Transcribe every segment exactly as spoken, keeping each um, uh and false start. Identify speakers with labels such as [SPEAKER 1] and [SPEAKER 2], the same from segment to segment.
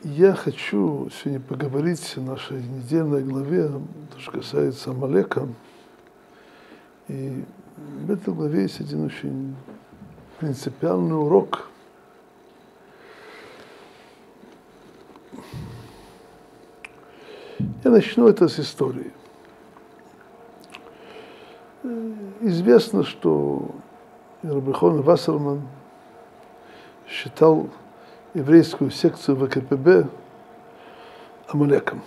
[SPEAKER 1] Я хочу сегодня поговорить о нашей недельной главе, то, что касается Амалека. И в этой главе есть один очень принципиальный урок. Я начну это с истории. Известно, что Рабби Элиэзер Вассерман считал еврейскую секцию вэ ка пэ бэ Амалеком.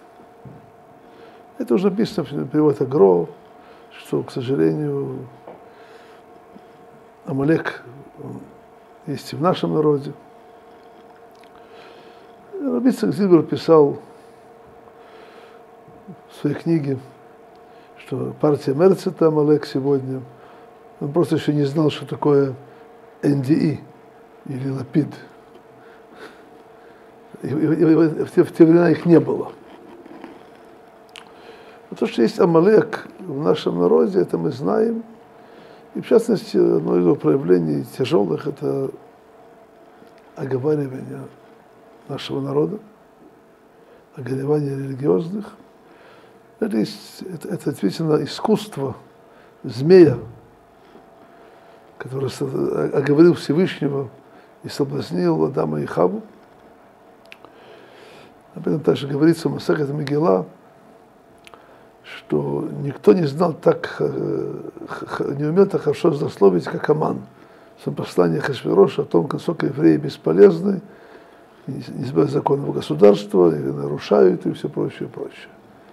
[SPEAKER 1] Это уже написано в переводе Агро, что, к сожалению, Амалек есть и в нашем народе. Рабби Ицхак Зильбер писал в своей книге, что партия Мерц это Амалек сегодня. Он просто еще не знал, что такое эн дэ и или Лапид. И, и, и, в, те, в те времена их не было. Но то, что есть Амалек в нашем народе, это мы знаем. И в частности, одно из его проявлений тяжелых – это оговаривание нашего народа, оговаривание религиозных. Это, есть, это, это действительно искусство змея, который оговорил Всевышнего и соблазнил Адама и Хаву. Об этом также говорится в Масехет Мегилла, что никто не знал так, не умел так хорошо злословить, как Аман. В своем послании Ахашвероша о том, насколько евреи бесполезны, не соблюдают законов государства, и нарушают и все прочее, и прочее.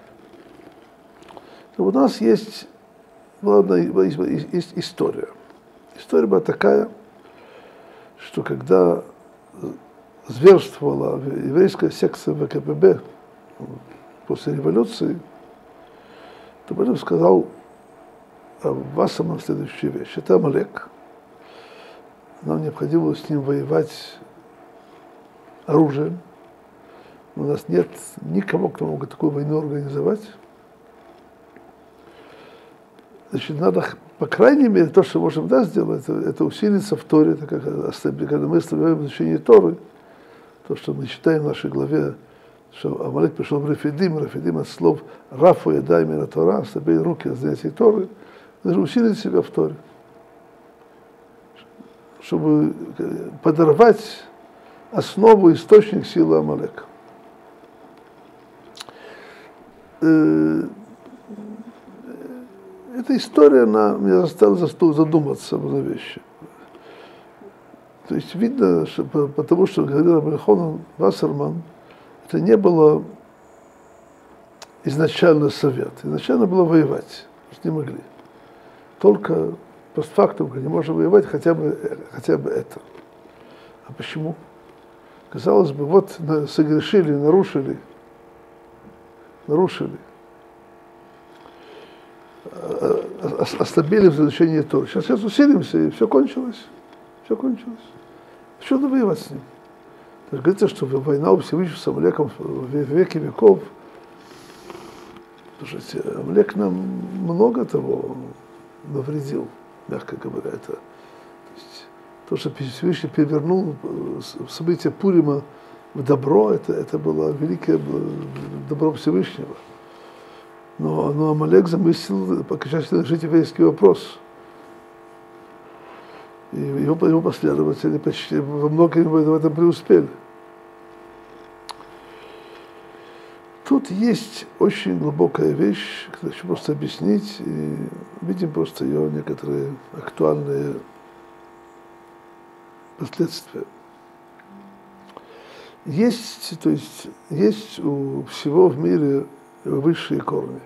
[SPEAKER 1] Но у нас есть, главное, есть, есть история. История была такая, что когда зверствовала еврейская секция вэ ка пэ бэ после революции, то Бог сказал Вассерману следующую вещь. Это Амалек. Нам необходимо с ним воевать оружием. У нас нет никого, кто мог такую войну организовать. Значит, надо, по крайней мере, то, что можем да, сделать, это, это усилиться в Торе, это как, когда мы оставляем изучение Торы, то, что мы читаем в нашей главе, что Амалек пришел в Рефидим, Рефидим от слов Рафу и дай мира Тора, ослабей руки от занятий Торы, даже усилить себя в Торе, чтобы подорвать основу, источник силы Амалека. Эта история, она меня заставила задуматься об этой вещи. То есть видно, что, потому что говорил Рабби Элиэзер Вассерман, это не было изначально совет. Изначально было воевать. Не могли. Только постфактум, не можем воевать хотя бы, хотя бы это. А почему? Казалось бы, вот согрешили, нарушили, нарушили. Ослабили в изучении Торы. Сейчас, сейчас усилимся, и все кончилось. Все кончилось. Что надо воевать с ним? То есть говорится, что война у Всевышнего с Амалеком в веки веков. Слушайте, Амалек нам много того навредил, мягко говоря. Это, то, есть, то, что Всевышний перевернул события Пурима в добро, это, это было великое добро Всевышнего. Но, но Амалек замыслил окончательно решить еврейский вопрос. И его, его последователи почти во многом в этом преуспели. Тут есть очень глубокая вещь, которую хочу просто объяснить, и видим просто ее некоторые актуальные последствия. Есть, то есть, есть у всего в мире высшие корни.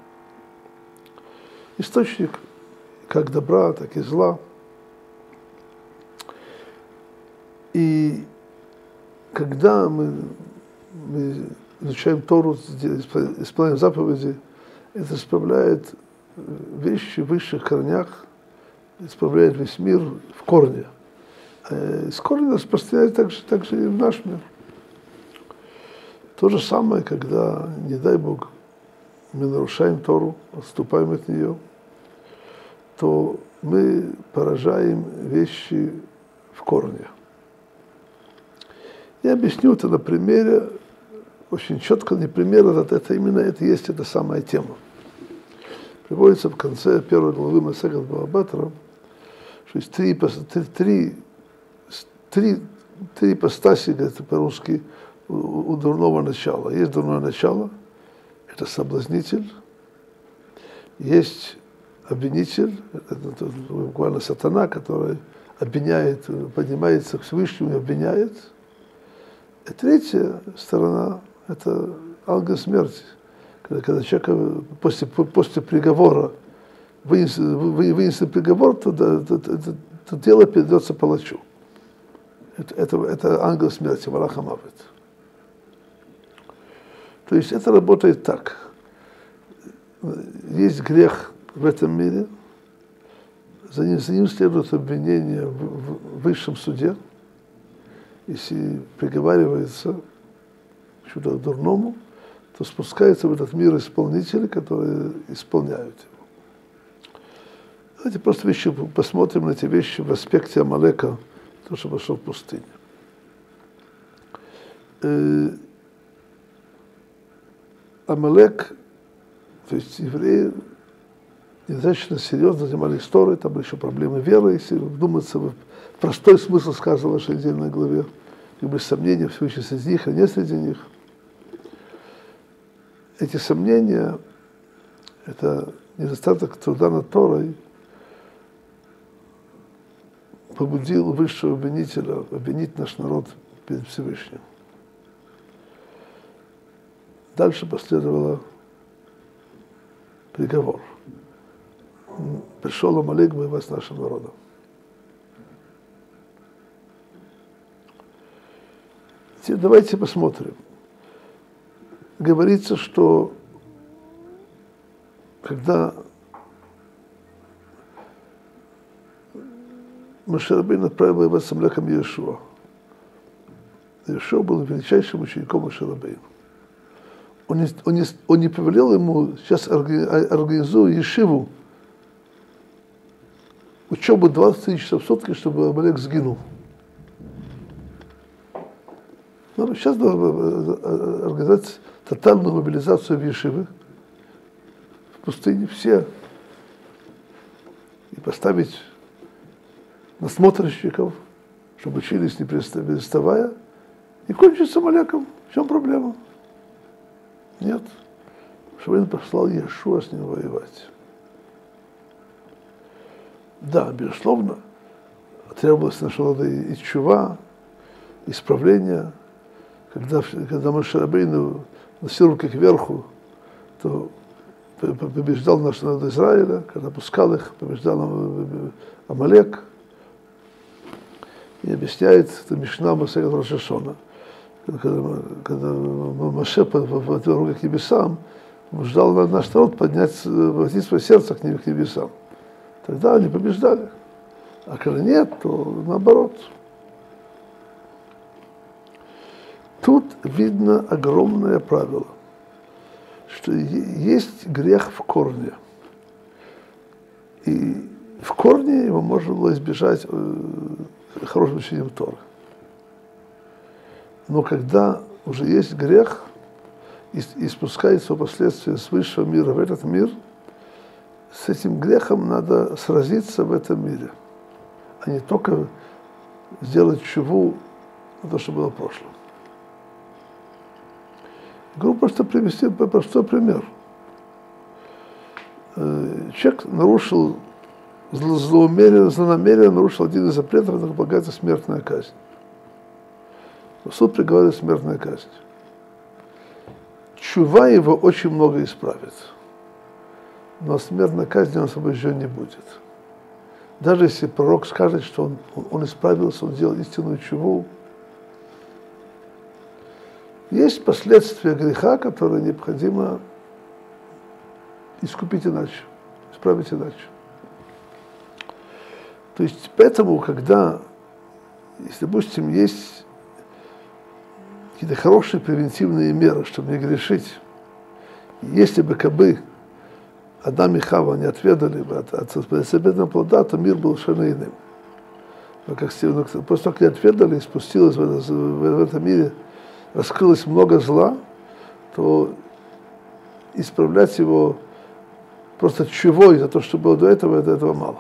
[SPEAKER 1] Источник как добра, так и зла. И когда мы, мы изучаем Тору, исполняем заповеди, это исправляет вещи в высших корнях, исправляет весь мир в корне. Из корня распространяется также, также и в наш мир. То же самое, когда, не дай Бог, мы нарушаем Тору, отступаем от нее, то мы поражаем вещи в корне. Я объясню это на примере, очень четко, не пример, это, это именно это есть эта самая тема. Приводится в конце первой главы Масехет Бава Батра, что есть три, три, три, три, три ипостаси, говорится по-русски, у, у дурного начала. Есть дурное начало, это соблазнитель, есть обвинитель, это, это буквально сатана, который обвиняет, поднимается к Всевышнему и обвиняет. И третья сторона – это ангел смерти. Когда, когда человек после, после приговора вынесет, вынесет приговор, то, то, то, то, то дело передается палачу. Это, это, это ангел смерти, Малах ха-Мавет. То есть это работает так. Есть грех в этом мире, за ним, за ним следует обвинение в, в высшем суде, если приговаривается к чему-то дурному, то спускается в этот мир исполнители, которые исполняют его. Давайте просто вещи, посмотрим на эти вещи в аспекте Амалека, то, что пошел в пустыню. Э, Амалек, то есть евреи, недостаточно серьезно занимались историей, там были еще проблемы веры, если вдуматься в простой смысл сказано в вашей недельной главе, и без сомнения, Всевышний среди них, а не среди них. Эти сомнения, это недостаток труда над Торой, побудил высшего обвинителя обвинить наш народ перед Всевышним. Дальше последовало приговор. Пришел Амалек воевать с нашим народом. Теперь давайте посмотрим. Говорится, что когда Моше Рабейну отправил воевать с Амалеком Йошуа, Йошуа был величайшим учеником Моше Рабейну. Он не, он, не, он не повелел ему, сейчас организую ешиву, учебу двадцать три часа в сутки, чтобы Амалек сгинул. Но сейчас надо организовать тотальную мобилизацию в ешивы, в пустыне все, и поставить насмотрщиков, чтобы учились не переставая, и кончить с Амалеком. В чем проблема? Нет. Шавин послал Йошуа с ним воевать. Да, безусловно, требовалось нашего рода и чува, исправления. Когда, когда Моше Рабейну носил руки кверху, то побеждал наш народ Израиля, когда пускал их, побеждал Амалек. И объясняет это Мишна Масехет Рош ха-Шана. Когда, когда Моше подвел руки к небесам, ждал наш народ поднять, обратить свое сердце к небесам. Тогда они побеждали. А когда нет, то наоборот. Тут видно огромное правило, что есть грех в корне. И в корне его можно было избежать хорошим учением Торы. Но когда уже есть грех, и, и спускается последствия с высшего мира в этот мир, с этим грехом надо сразиться в этом мире, а не только сделать чуву на то, что было в прошлом. Могу просто привести простой пример. Человек нарушил, злоумеренно, злонамеренно нарушил один из запретов, это полагается смертная казнь. Суд приговаривает смертная казнь. Чува его очень много исправит, но смертной казни он освобожден не будет. Даже если пророк скажет, что он, он, он исправился, он сделал истинную чуву, есть последствия греха, которые необходимо искупить иначе, исправить иначе. То есть поэтому, когда, если, допустим, есть какие-то хорошие превентивные меры, чтобы не грешить, если бы кабы Адам и Хава не отведали бы от, от запретного плода, то мир был совершенно иным. как после того, как они отведали, спустилось в, это, в этом мире, раскрылось много зла, то исправлять его просто чувой за то, что было до этого, до этого мало.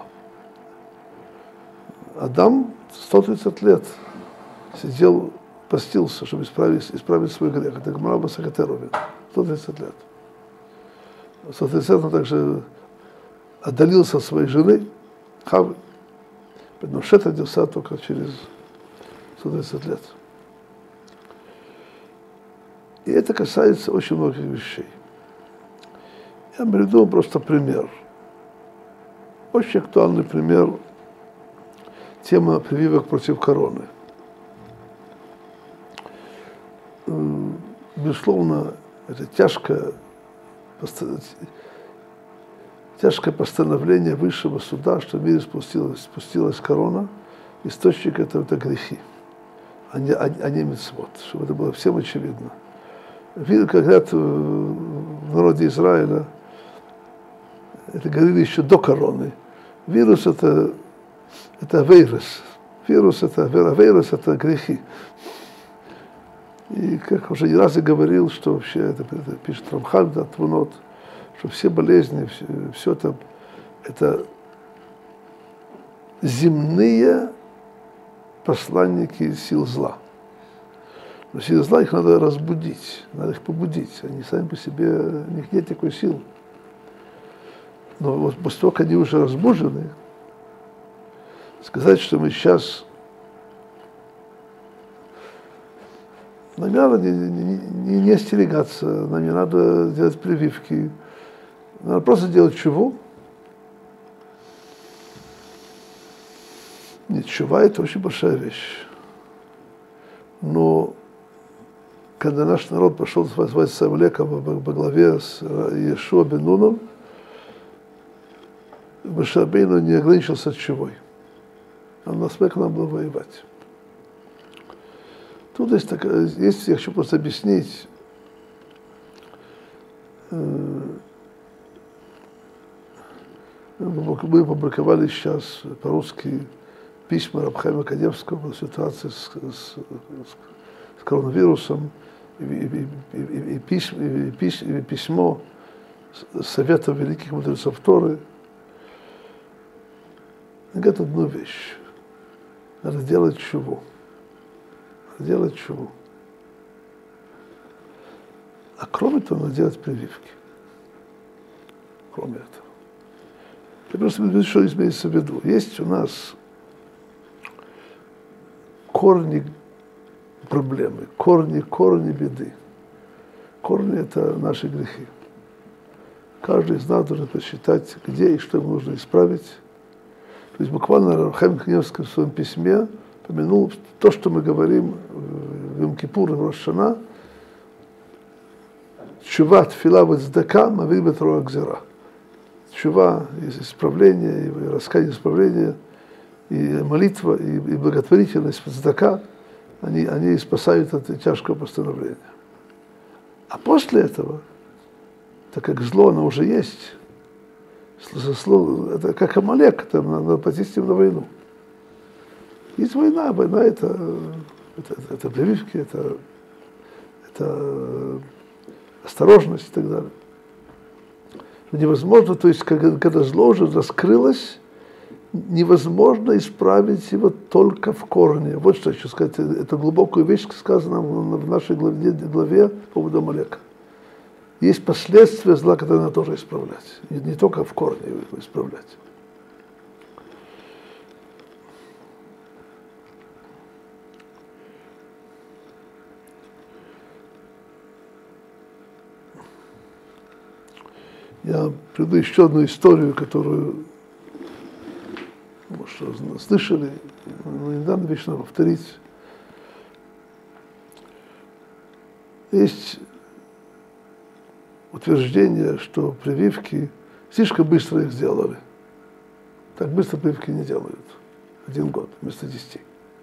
[SPEAKER 1] Адам сто тридцать лет сидел, постился, чтобы исправить, исправить свой грех. Это Гмара Масехет Эрувин. сто тридцать лет. сто тридцать лет он также отдалился от своей жены, Хавы. Поэтому Шет родился только через сто тридцать лет. И это касается очень многих вещей. Я приведу просто пример. Очень актуальный пример. Тема прививок против короны. Безусловно, это тяжкое, тяжкое постановление высшего суда, что в мире спустилась, спустилась корона. Источник этого – это грехи, а не, а, а не мицвот, чтобы это было всем очевидно. Видно, как говорят в народе Израиля, это говорили еще до короны. Вирус это, это вирус. Вирус это, вирус это грехи. И как уже не раз я говорил, что вообще, это, это пишет Рамхаль, да, Твунот, что все болезни, все, все это, это земные посланники сил зла. Но силы зла их надо разбудить, надо их побудить. Они сами по себе, у них нет такой силы. Но вот после того, как они уже разбужены, сказать, что мы сейчас... Нам не надо не, не, не, не остерегаться, нам не надо делать прививки. Надо просто делать чуву. Нет, чува – это очень большая вещь. Но когда наш народ пошел звать Самлека во главе с Иешуа бен Нуном, Моше Рабейну не ограничился чувой. Он нас к нам было воевать. Тут есть такая, есть, я хочу просто объяснить, мы опубликовали сейчас по-русски письма Раб Хаима Каневского в ситуации с, с, с коронавирусом и, и, и, и, письмо, и, письмо, и письмо Совета великих мудрецов Торы. Говорят одну вещь. Надо делать чуву. Делать чуву. А кроме того, надо делать прививки. Кроме этого. Я просто говорю, что имеется в виду. Есть у нас корни проблемы, корни, корни беды. Корни – это наши грехи. Каждый из нас должен посчитать, где и что ему нужно исправить. То есть буквально Раб Хаим Каневский в своем письме помянул то, что мы говорим в Йом-Кипур и в Рош ха-Шана. Чува, тфила, вацдака, мавир бет роа гзира. Чува, исправление, и раскаяние, исправление, и молитва, и, и благотворительность, цдака, они, они спасают от тяжкого постановления. А после этого, так как зло, оно уже есть, зло, это как Амалек, там надо пойти с ним на войну. Есть война, война это, это, это, это прививки, это, это осторожность и так далее. Невозможно, то есть, когда, когда зло уже раскрылось, невозможно исправить его только в корне. Вот что я хочу сказать. Это глубокую вещь сказано в нашей главе, главе по поводу Амалека. Есть последствия зла, которые надо тоже исправлять. Не, не только в корне его исправлять. Я приведу еще одну историю, которую, может, слышали, но недавно вещь надо повторить. Есть утверждение, что прививки слишком быстро их сделали. Так быстро прививки не делают. Один год вместо десяти.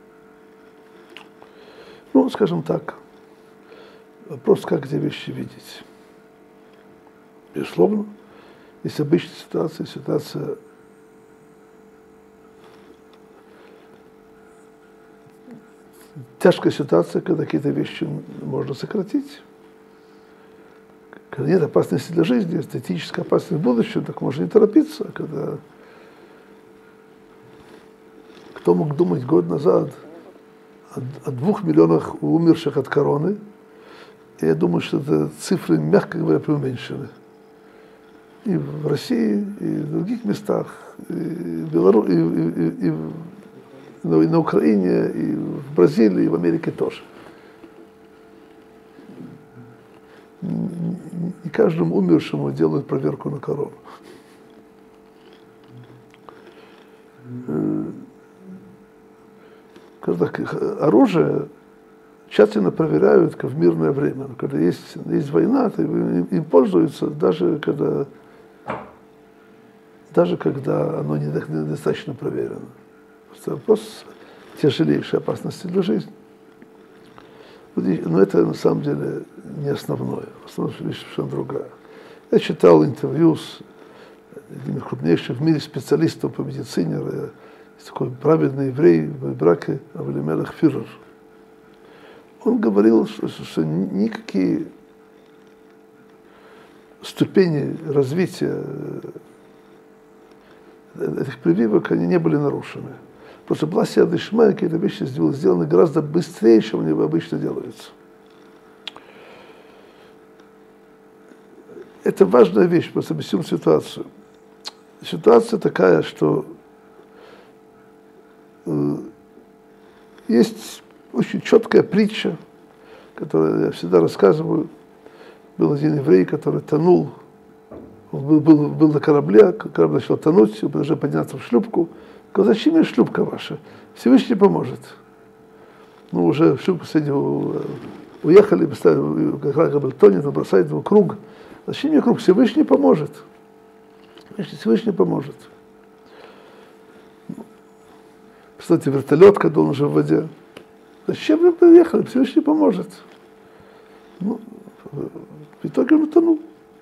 [SPEAKER 1] Ну, скажем так, вопрос, как эти вещи видеть. Безусловно, есть обычная ситуация, ситуация тяжкая ситуация, когда какие-то вещи можно сократить. Когда нет опасности для жизни, эстетическая опасность в будущем, так можно не торопиться. Когда... Кто мог думать год назад о, о двух миллионах умерших от короны? И я думаю, что это цифры, мягко говоря, преуменьшены. И в России, и в других местах, и в Беларуси, и, и, и, и, и на Украине, и в Бразилии, и в Америке тоже. И каждому умершему делают проверку на корону. Когда оружие тщательно проверяют, как в мирное время. Когда есть, есть война, то им, им пользуются, даже когда, даже когда оно недостаточно проверено. Это вопрос тяжелейшей опасности для жизни. Но это на самом деле не основное. Основная вещь совершенно другая. Я читал интервью с одним из крупнейших в мире специалистов по медицине. Есть такой праведный еврей в Ираке Авелимелех Фюрер. Он говорил, что, что никакие ступени развития этих прививок они не были нарушены. Просто была сиата дишмая, какие-то вещи сделаны гораздо быстрее, чем они обычно делаются. Это важная вещь, просто объясним ситуацию. Ситуация такая, что э, есть очень четкая притча, которую я всегда рассказываю. Был один еврей, который тонул, он был, был, был на корабле, корабль начал тонуть, он должен подняться в шлюпку. Сказал: зачем мне шлюпка ваша? Всевышний поможет. Ну, уже в шлюпку сегодня уехали, как корабль тонет, он бросает его круг. Зачем мне круг? Всевышний поможет. Всевышний поможет. Представьте, вертолет, когда он уже в воде. Зачем вы приехали? Всевышний поможет. Ну, в итоге он утонул.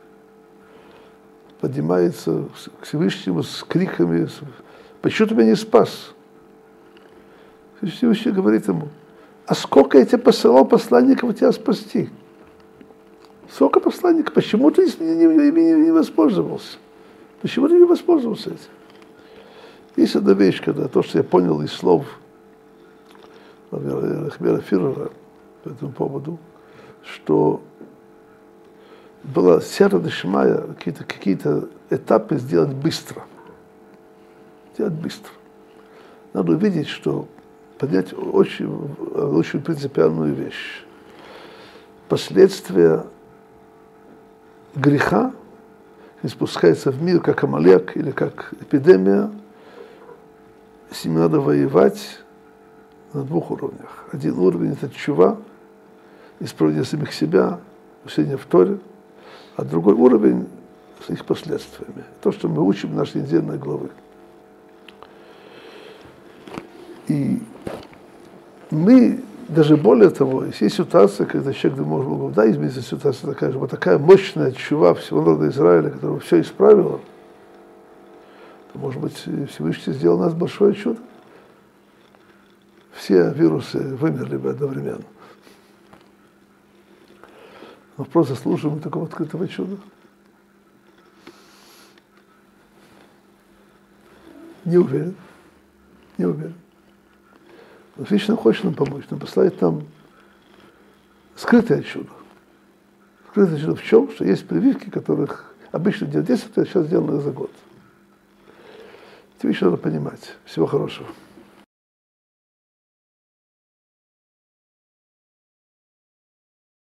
[SPEAKER 1] Поднимается к Всевышнему с криками: почему ты меня не спас? Всевышний говорит ему: а сколько я тебе посылал посланников тебя спасти? Сколько посланников? Почему ты ими не, не, не воспользовался? Почему ты не воспользовался этим? Есть одна вещь, когда то, что я понял из слов Рахмера Фюрера по этому поводу, что была сиата дишмая, какие-то, какие-то этапы сделать быстро. Сделать быстро. Надо увидеть, что понять очень, очень принципиальную вещь. Последствия греха не спускается в мир, как Амалек или как эпидемия. С ним надо воевать на двух уровнях. Один уровень – это тшува, исправление самих себя, усиление в Торе, а другой уровень с их последствиями. То, что мы учим в нашей недельной главы. И мы, даже более того, если есть ситуация, когда человек может говорить: да, изменится ситуация такая же, вот такая мощная тшува всего народа Израиля, которая все исправила, то, может быть, Всевышний сделал нас большое чудо. Все вирусы вымерли бы одновременно. Но просто заслуживаем мы такого открытого чуда. Не уверен. Не уверен. Но Всевышний хочет нам помочь, нам послать нам скрытое чудо. Скрытое чудо в чем? Что есть прививки, которых обычно делают десять лет, а сейчас сделано за год. Всевышний надо понимать. Всего хорошего.